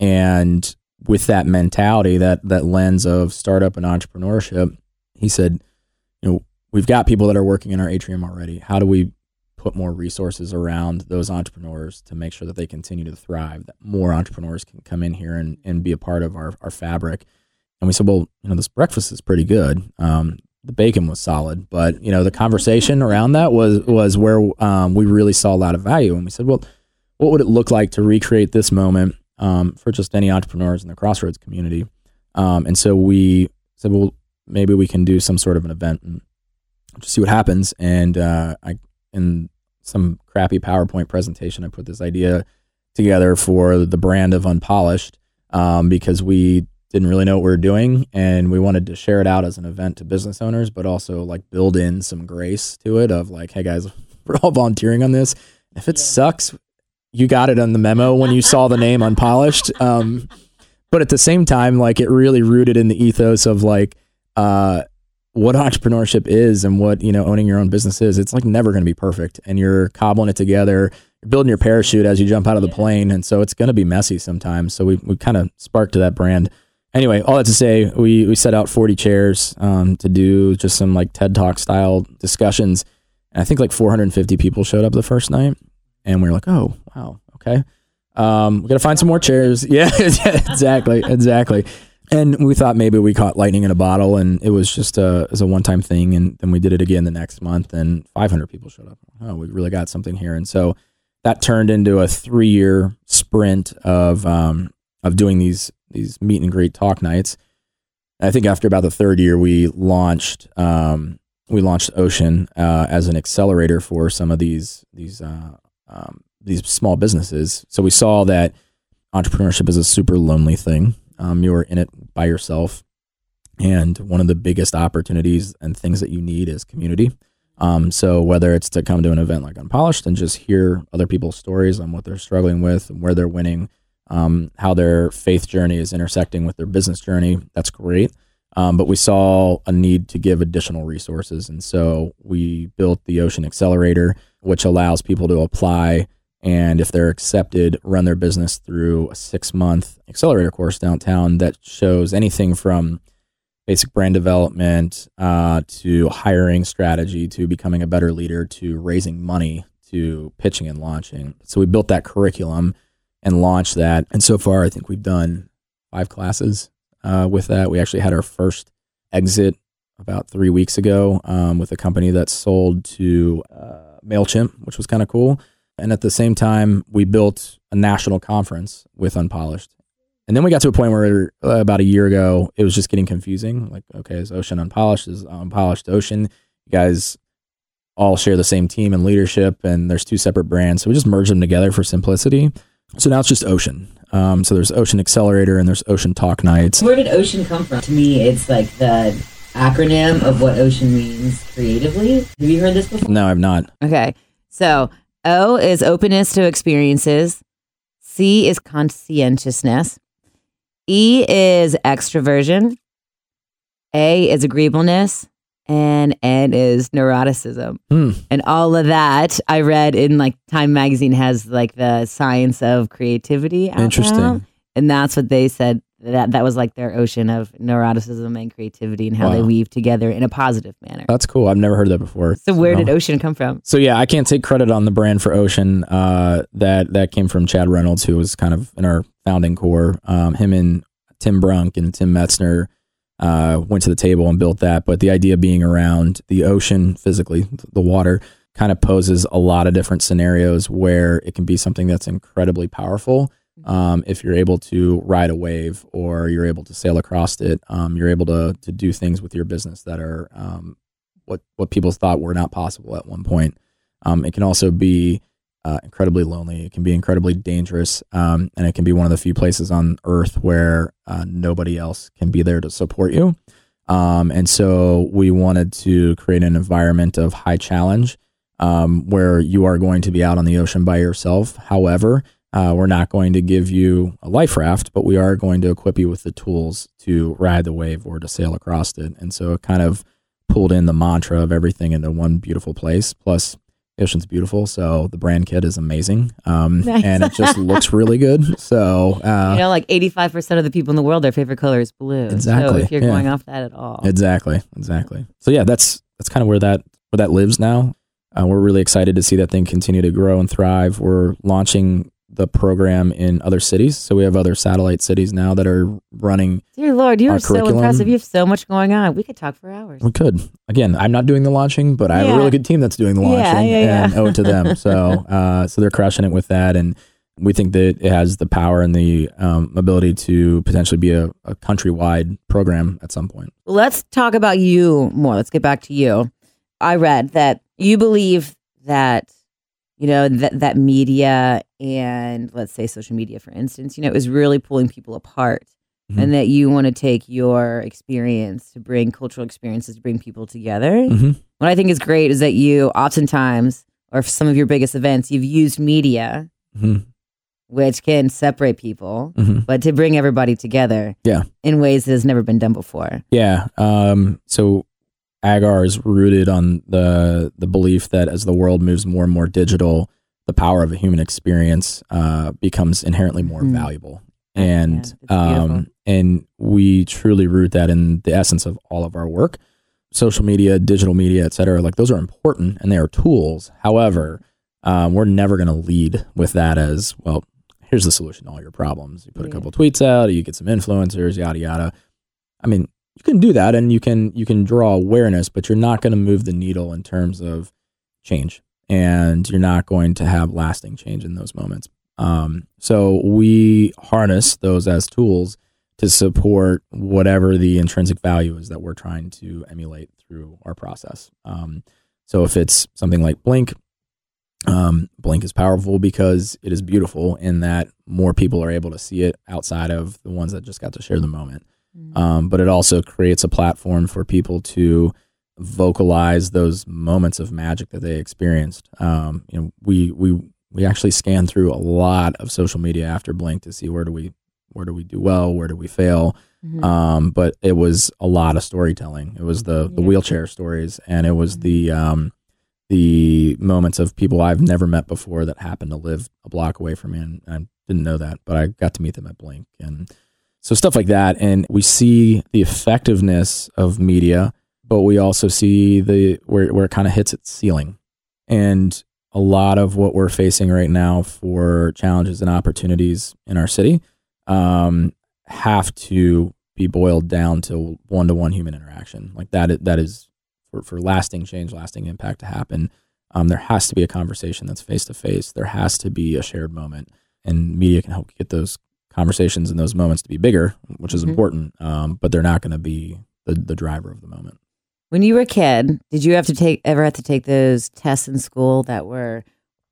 And with that mentality, that that lens of startup and entrepreneurship, he said, you know, we've got people that are working in our atrium already. How do we put more resources around those entrepreneurs to make sure that they continue to thrive, that more entrepreneurs can come in here and, and be a part of our, our fabric? And we said, well, you know, this breakfast is pretty good. Um, the bacon was solid, but, you know, the conversation around that was, was where um, we really saw a lot of value. And we said, well, what would it look like to recreate this moment um, for just any entrepreneurs in the Crossroads community? Um, and so we said, well, maybe we can do some sort of an event. And just see what happens. And uh, I, in some crappy PowerPoint presentation, I put this idea together for the brand of Unpolished um, because we didn't really know what we were doing, and we wanted to share it out as an event to business owners, but also like build in some grace to it of like, hey guys, we're all volunteering on this. If it yeah. sucks, you got it on the memo when you saw the name Unpolished. Um, but at the same time, like it really rooted in the ethos of like uh, what entrepreneurship is and what, you know, owning your own business is. It's like never going to be perfect, and you're cobbling it together. You're building your parachute as you jump out of the yeah. plane. And so it's going to be messy sometimes. So we, we kind of sparked to that brand. Anyway, all that to say, we we set out forty chairs um, to do just some like TED Talk style discussions. And I think like four hundred fifty people showed up the first night. And we were like, oh, wow, okay. Um, we got to find some more chairs. Yeah, exactly, exactly. And we thought maybe we caught lightning in a bottle, and it was just a, it was a one-time thing. And then we did it again the next month, and five hundred people showed up. Oh, we really got something here. And so that turned into a three-year sprint of um, of doing these these meet and greet talk nights. I think after about the third year, we launched um, we launched Ocean uh, as an accelerator for some of these these uh, um, these small businesses. So we saw that entrepreneurship is a super lonely thing. Um, you're in it by yourself, and one of the biggest opportunities and things that you need is community. Um, so whether it's to come to an event like Unpolished and just hear other people's stories on what they're struggling with and where they're winning. Um, how their faith journey is intersecting with their business journey. That's great. Um, but we saw a need to give additional resources. And so we built the Ocean Accelerator, which allows people to apply, and if they're accepted, run their business through a six-month accelerator course downtown that shows anything from basic brand development uh, to hiring strategy to becoming a better leader to raising money to pitching and launching. So we built that curriculum and launched that. And so far, I think we've done five classes uh, with that. We actually had our first exit about three weeks ago um, with a company that sold to uh, MailChimp, which was kind of cool. And at the same time, we built a national conference with Unpolished. And then we got to a point where uh, about a year ago, it was just getting confusing. Like, okay, is Ocean Unpolished? Is Unpolished Ocean? You guys all share the same team and leadership, and there's two separate brands. So we just merged them together for simplicity. So now it's just Ocean. Um, so there's Ocean Accelerator and there's Ocean Talk Nights. Where did Ocean come from? To me, it's like the acronym of what Ocean means creatively. Have you heard this before? No, I've not. Okay. So O is openness to experiences. C is conscientiousness. E is extroversion. A is agreeableness. And N is neuroticism. Hmm. And all of that I read in like Time Magazine has like the science of creativity out Interesting. now. And that's what they said. That that was like their ocean of neuroticism and creativity and how wow. they weave together in a positive manner. That's cool. I've never heard that before. So where no. did Ocean come from? So yeah, I can't take credit on the brand for Ocean. Uh, that that came from Chad Reynolds, who was kind of in our founding core. Um, him and Tim Brunk and Tim Metzner Uh, went to the table and built that. But the idea being around the ocean physically, the water, kind of poses a lot of different scenarios where it can be something that's incredibly powerful. Um, if you're able to ride a wave or you're able to sail across it, um, you're able to to do things with your business that are um, what, what people thought were not possible at one point. Um, it can also be Uh, incredibly lonely. It can be incredibly dangerous, um, and it can be one of the few places on earth where uh, nobody else can be there to support you. Um, and so we wanted to create an environment of high challenge um, where you are going to be out on the ocean by yourself. However, uh, we're not going to give you a life raft, but we are going to equip you with the tools to ride the wave or to sail across it. And so it kind of pulled in the mantra of everything into one beautiful place. Plus, the ocean's beautiful, so the brand kit is amazing, um, nice. And it just looks really good. So uh, you know, like eighty-five percent of the people in the world, their favorite color is blue. Exactly. So if you're yeah. going off that at all, exactly, exactly. So yeah, that's that's kind of where that where that lives now. Uh, we're really excited to see that thing continue to grow and thrive. We're launching the program in other cities, so we have other satellite cities now that are running. Dear Lord, you are so impressive. You have so much going on. We could talk for hours. We could. Again, I'm not doing the launching, but I have yeah. a really good team that's doing the launching, yeah, yeah, and yeah. owe it to them. So, uh, so they're crushing it with that, and we think that it has the power and the um, ability to potentially be a, a countrywide program at some point. Let's talk about you more. Let's get back to you. I read that you believe that, you know, that, that media and let's say social media, for instance, you know, is really pulling people apart. Mm-hmm. And that you want to take your experience to bring cultural experiences to bring people together. Mm-hmm. What I think is great is that you oftentimes, or for some of your biggest events, you've used media, mm-hmm. which can separate people, mm-hmm. but to bring everybody together yeah. in ways that has never been done before. Yeah. Um, so Agar is rooted on the the belief that as the world moves more and more digital, the power of a human experience uh, becomes inherently more mm. valuable. And yeah, um, and we truly root that in the essence of all of our work. Social media, digital media, et cetera, like those are important and they are tools. However, um, we're never going to lead with that as, well, here's the solution to all your problems. You put yeah. a couple tweets out, you get some influencers, yada, yada. I mean, you can do that and you can you can draw awareness, but you're not going to move the needle in terms of change. And you're not going to have lasting change in those moments. Um, so we harness those as tools to support whatever the intrinsic value is that we're trying to emulate through our process. Um, so if it's something like Blink, um, Blink is powerful because it is beautiful in that more people are able to see it outside of the ones that just got to share the moment. Mm-hmm. Um, but it also creates a platform for people to vocalize those moments of magic that they experienced. Um, you know, we, we, we actually scan through a lot of social media after Blink to see where do we, where do we do well, where do we fail. Mm-hmm. Um, but it was a lot of storytelling. It was the, the yeah. wheelchair stories, and it was mm-hmm. the, um, the moments of people I've never met before that happened to live a block away from me. And I didn't know that, but I got to meet them at Blink. And so stuff like that. And we see the effectiveness of media, but we also see the where, where it kind of hits its ceiling. And a lot of what we're facing right now for challenges and opportunities in our city um, have to be boiled down to one-to-one human interaction. Like that, that is for, for lasting change, lasting impact to happen. Um, there has to be a conversation that's face-to-face. There has to be a shared moment, and media can help get those conversations and those moments to be bigger, which is mm-hmm. important. Um, but they're not going to be the, the driver of the moment. When you were a kid, did you have to take ever have to take those tests in school that were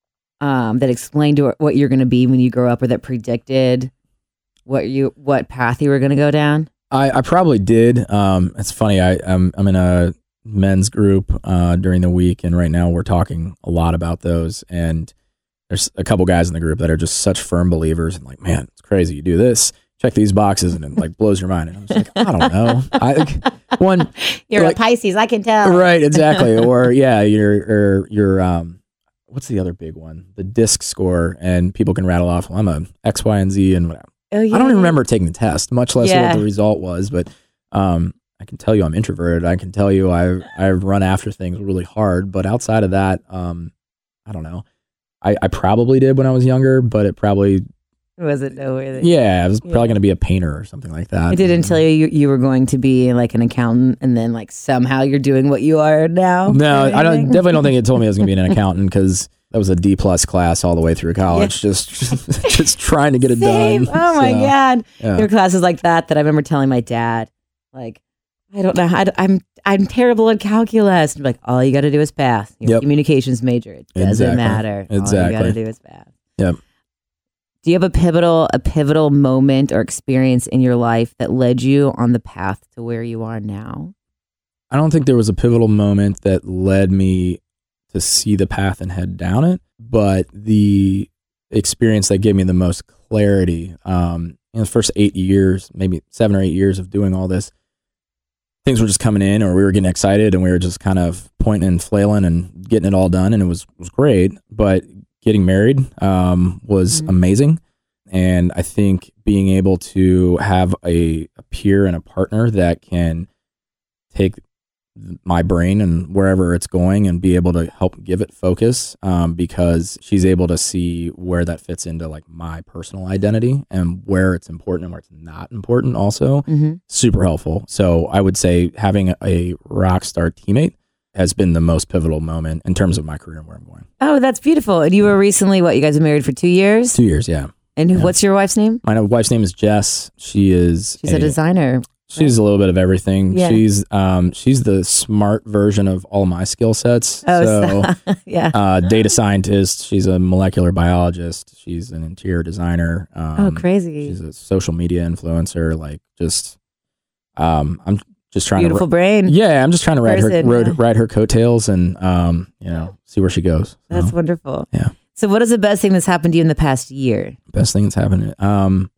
um, that explained what you're going to be when you grow up, or that predicted what you what path you were going to go down? I, I probably did. Um, it's funny. I I'm, I'm in a men's group uh, during the week, and right now we're talking a lot about those. And there's a couple guys in the group that are just such firm believers, and like, man, it's crazy. You do this, check these boxes, and it like blows your mind. And I'm just like, I don't know. I one you're like, a Pisces, I can tell. Right, exactly. Or yeah, you're or you're um, what's the other big one? The DISC score, and people can rattle off. Well, I'm a X, Y, and Z, and whatever. Oh, yeah. I don't even remember taking the test, much less yeah. what the result was. But um, I can tell you I'm introverted. I can tell you I I run after things really hard. But outside of that, um, I don't know. I, I probably did when I was younger, but it probably wasn't nowhere. That, yeah, I was probably yeah. going to be a painter or something like that. It didn't tell you, you you were going to be like an accountant, and then like somehow you're doing what you are now. No, I don't. Definitely don't think it told me I was going to be an accountant, because that was a D plus class all the way through college, yeah. just, just just trying to get it Same. done. Oh my so, god, yeah. there were classes like that that I remember telling my dad, like, I don't know how to, I'm I'm terrible at calculus. And like, all you got to do is pass. You're yep. a communications major. It doesn't exactly. matter. Exactly. All you got to do is pass. Yep. Do you have a pivotal a pivotal moment or experience in your life that led you on the path to where you are now? I don't think there was a pivotal moment that led me to see the path and head down it, but the experience that gave me the most clarity um, in the first eight years, maybe seven or eight years of doing all this, things were just coming in, or we were getting excited, and we were just kind of pointing and flailing and getting it all done, and it was was great. But getting married um, was mm-hmm. amazing, and I think being able to have a, a peer and a partner that can take my brain and wherever it's going and be able to help give it focus, um, because she's able to see where that fits into like my personal identity and where it's important and where it's not important also. Mm-hmm. Super helpful. So I would say having a rock star teammate has been the most pivotal moment in terms of my career and where I'm going. Oh, that's beautiful. And you were recently, what, you guys were married for two years? Two years, yeah. And yeah. what's your wife's name? My wife's name is Jess. She is She's a, a designer. She's right? a little bit of everything. Yeah. She's um she's the smart version of all my skill sets. Oh, so so, yeah. uh, data scientist. She's a molecular biologist. She's an interior designer. Um, Oh, crazy. She's a social media influencer. Like just, um, I'm just trying Beautiful to. brain. Yeah, I'm just trying to ride her Person, ride, yeah. ride her coattails and um, you know, see where she goes. That's So, wonderful. yeah. So what is the best thing that's happened to you in the past year? best thing that's happened. Um,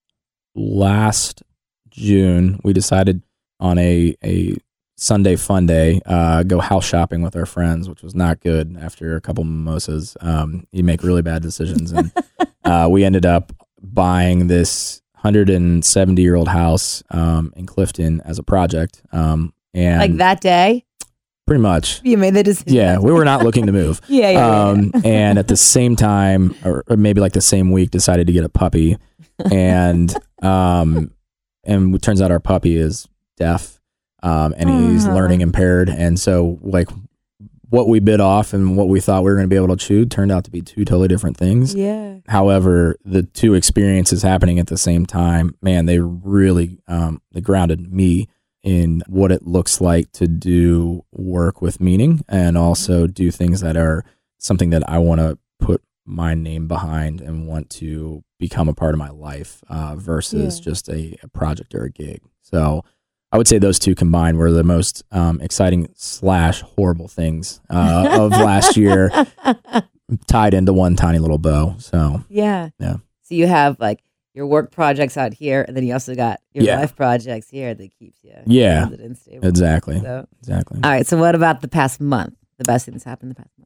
last June, we decided on a a Sunday fun day, uh, go house shopping with our friends, which was not good. After a couple mimosas, um, you make really bad decisions, and uh, we ended up buying this one hundred seventy year old house um, in Clifton as a project. Um, and Like that day, pretty much, you made the decision. yeah, we were not looking to move. yeah, yeah, yeah, Um, and at the same time, or, or maybe like the same week, decided to get a puppy, and um, and it turns out our puppy is deaf, um, and he's Aw. learning impaired, and so like what we bit off and what we thought we were going to be able to chew turned out to be two totally different things. yeah. However, the two experiences happening at the same time, man, they really um, they grounded me in what it looks like to do work with meaning and also do things that are something that I want to put my name behind and want to become a part of my life uh, versus Yeah. just a, a project or a gig. So I would say those two combined were the most um, exciting slash horrible things uh, of last year tied into one tiny little bow. So Yeah. Yeah. So you have like your work projects out here, and then you also got your Yeah. life projects here that keeps you Yeah. grounded and stable. exactly, So, exactly. all right. So what about the past month? The best thing that's happened the past month?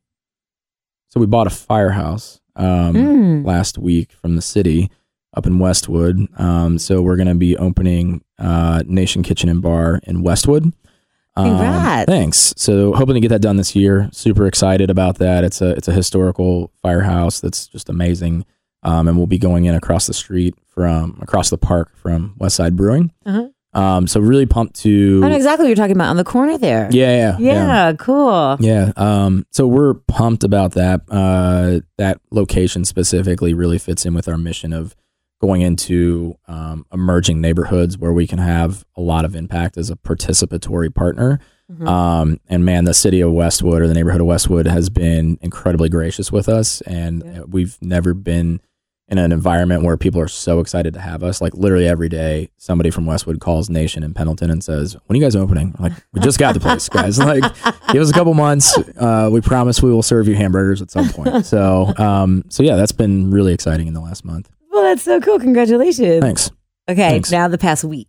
So we bought a firehouse um, Mm. last week from the city up in Westwood. Um, so we're going to be opening uh, Nation Kitchen and Bar in Westwood. Um, Congrats. Thanks. So hoping to get that done this year. Super excited about that. It's a it's a historical firehouse that's just amazing. Um, and we'll be going in across the street from across the park from Westside Brewing. Uh-huh. Um, so really pumped to. I know exactly what you're talking about on the corner there. Yeah, yeah, Yeah. Cool. Yeah. Um, so we're pumped about that. Uh, that location specifically really fits in with our mission of going into um, emerging neighborhoods where we can have a lot of impact as a participatory partner. Mhm. Um, and man, the city of Westwood or the neighborhood of Westwood has been incredibly gracious with us. And Yeah. we've never been in an environment where people are so excited to have us. Like literally every day, somebody from Westwood calls Nation in Pendleton and says, "When are you guys opening?" I'm like, "We just got the place, guys. Like, give us a couple months. Uh, we promise we will serve you hamburgers at some point." So, um, so yeah, that's been really exciting in the last month. Well, that's so cool. Congratulations. Thanks. Okay. Thanks. Now the past week.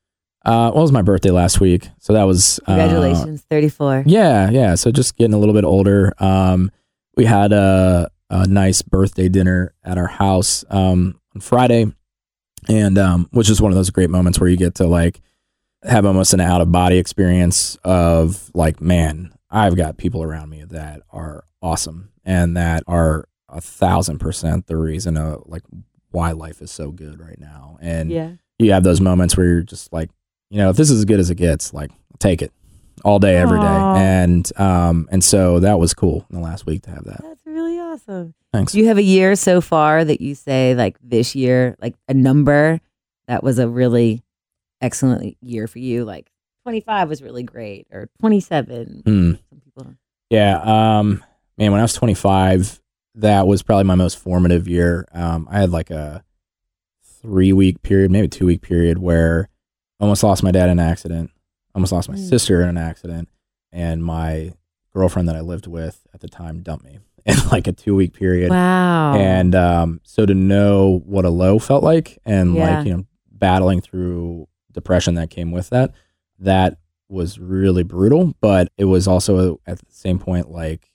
Uh, well, it was my birthday last week, so that was uh, Congratulations. thirty-four. Yeah, yeah. So just getting a little bit older. Um, we had a, a nice birthday dinner at our house um, on Friday, and um, which is one of those great moments where you get to like have almost an out of body experience of like, man, I've got people around me that are awesome and that are a thousand percent the reason of like why life is so good right now. And Yeah. you have those moments where you're just like, you know, if this is as good as it gets, like I'll take it all day, every day. Aw. And, um, and so that was cool in the last week to have that. That's really awesome. Thanks. Do you have a year so far that you say like this year, like a number that was a really excellent year for you? Like twenty-five was really great, or twenty-seven. Hmm. Some people. Yeah. Um, man, when I was twenty-five, that was probably my most formative year. Um, I had like a three week period, maybe two week period where I almost lost my dad in an accident, almost lost my Mm. sister in an accident, and my girlfriend that I lived with at the time dumped me in like a two week period. Wow. And um, so to know what a low felt like and Yeah. like, you know, battling through depression that came with that, that was really brutal. But it was also at the same point, like,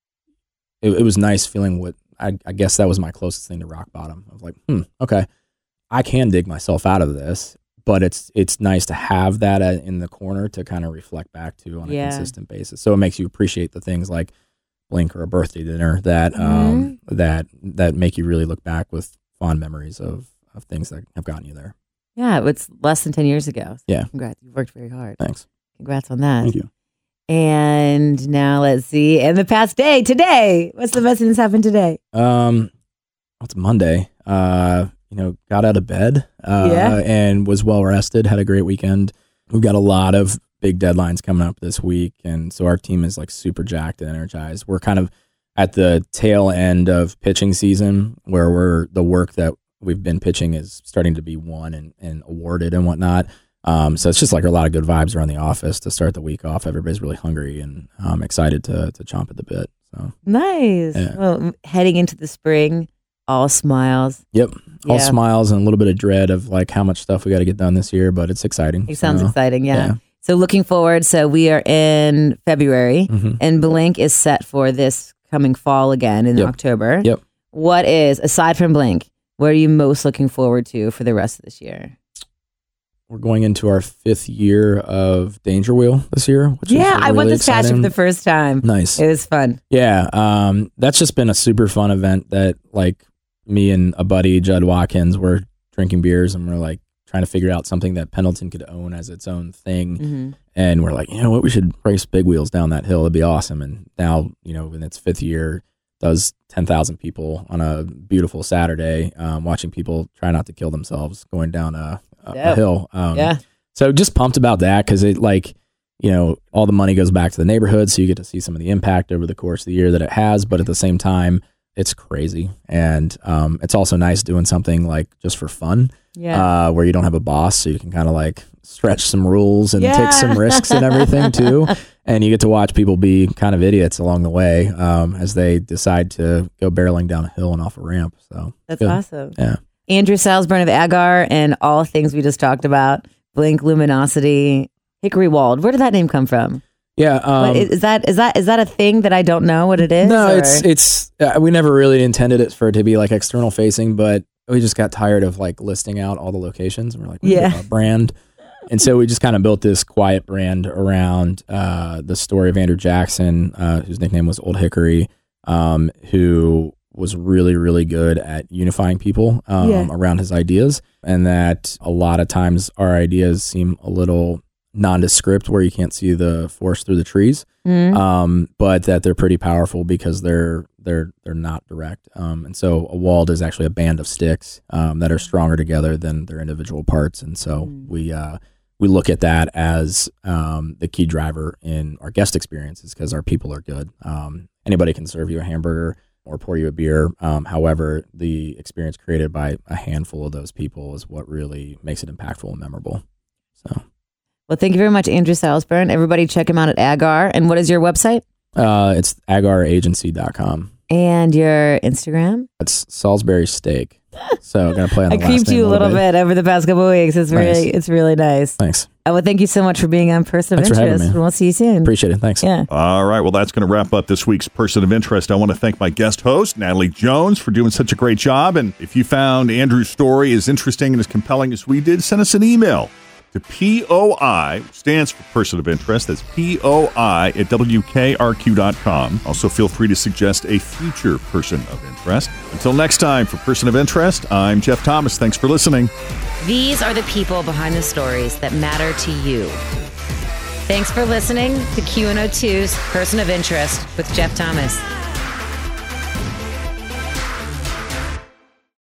it, it was nice feeling what I, I guess that was my closest thing to rock bottom. I was like, hmm, okay, I can dig myself out of this. But it's it's nice to have that uh, in the corner to kind of reflect back to on a Yeah. consistent basis. So it makes you appreciate the things like Blink or a birthday dinner that um, that that make you really look back with fond memories of, of things that have gotten you there. Yeah, it's less than ten years ago. So Yeah. Congrats. You worked very hard. Thanks. Congrats on that. Thank you. And now let's see. And the past day, today, what's the best thing that's happened today? Um, well, it's Monday. Uh, you you know, got out of bed uh, Yeah. and was well rested, had a great weekend. We've got a lot of big deadlines coming up this week. And so our team is like super jacked and energized. We're kind of at the tail end of pitching season where we're the work that we've been pitching is starting to be won and, and awarded and whatnot. Um, so it's just like a lot of good vibes around the office to start the week off. Everybody's really hungry and um, excited to to chomp at the bit. So Nice. Yeah. Well, heading into the spring, all smiles. Yep, all Yeah. smiles and a little bit of dread of like how much stuff we got to get done this year, but it's exciting. It sounds so, exciting. Yeah. yeah. So looking forward. So we are in February, Mhm. and Blink is set for this coming fall again in Yep. October. Yep. What is, aside from Blink, what are you most looking forward to for the rest of this year? We're going into our fifth year of Danger Wheel this year, which Yeah, is I went really to Statue for exciting. the first time. Nice. It was fun. Yeah, um, that's just been a super fun event that like me and a buddy, Judd Watkins, were drinking beers and we're like trying to figure out something that Pendleton could own as its own thing. Mm-hmm. And we're like, you know what, we should race big wheels down that hill. It'd be awesome. And now, you know, in its fifth year, does ten thousand people on a beautiful Saturday, um, watching people try not to kill themselves going down a, a, a Dope. hill. Um, Yeah. So just pumped about that because it like, you know, all the money goes back to the neighborhood. So you get to see some of the impact over the course of the year that it has. But at the same time, it's crazy. And um, it's also nice doing something like just for fun, Yeah. uh, where you don't have a boss. So you can kind of like stretch some rules and Yeah. take some risks and everything too. And you get to watch people be kind of idiots along the way um, as they decide to go barreling down a hill and off a ramp. So That's good. awesome. Yeah. Andrew Salzburn of Agar and all things we just talked about, Blink, Luminosity, Hickory Wald. Where did that name come from? Yeah. Um, What, is that is that is that a thing that I don't know what it is? No, or- it's it's uh, we never really intended it for it to be like external facing, but we just got tired of like listing out all the locations, and we're like, we need Yeah. a brand, and so we just kind of built this quiet brand around uh, the story of Andrew Jackson, uh, whose nickname was Old Hickory, um, who was really really good at unifying people um, Yeah. around his ideas, and that a lot of times our ideas seem a little nondescript where you can't see the forest through the trees. Mm. Um, but that they're pretty powerful because they're they're they're not direct. Um, and so a wald is actually a band of sticks um, that are stronger together than their individual parts. And so Mm. we uh, we look at that as um, the key driver in our guest experiences because our people are good. Um, anybody can serve you a hamburger or pour you a beer. Um, however, the experience created by a handful of those people is what really makes it impactful and memorable. So. Well, thank you very much, Andrew Salzburn. Everybody check him out at Agar. And what is your website? Uh, it's agar agency dot com. And your Instagram? It's Salisbury Steak. So I'm gonna play on the I last creeped name you a little bit. over the past couple of weeks. It's really, Nice. it's really nice. Thanks. Oh, well, thank you so much for being on Person of Thanks for having Interest. me. We'll see you soon. Appreciate it. Thanks. Yeah. All right. Well, that's going to wrap up this week's Person of Interest. I want to thank my guest host, Natalie Jones, for doing such a great job. And if you found Andrew's story as interesting and as compelling as we did, send us an email to P O I, which stands for Person of Interest. That's P O I at W K R Q dot com. Also, feel free to suggest a future Person of Interest. Until next time, for Person of Interest, I'm Jeff Thomas. Thanks for listening. These are the people behind the stories that matter to you. Thanks for listening to Q one oh two's Person of Interest with Jeff Thomas.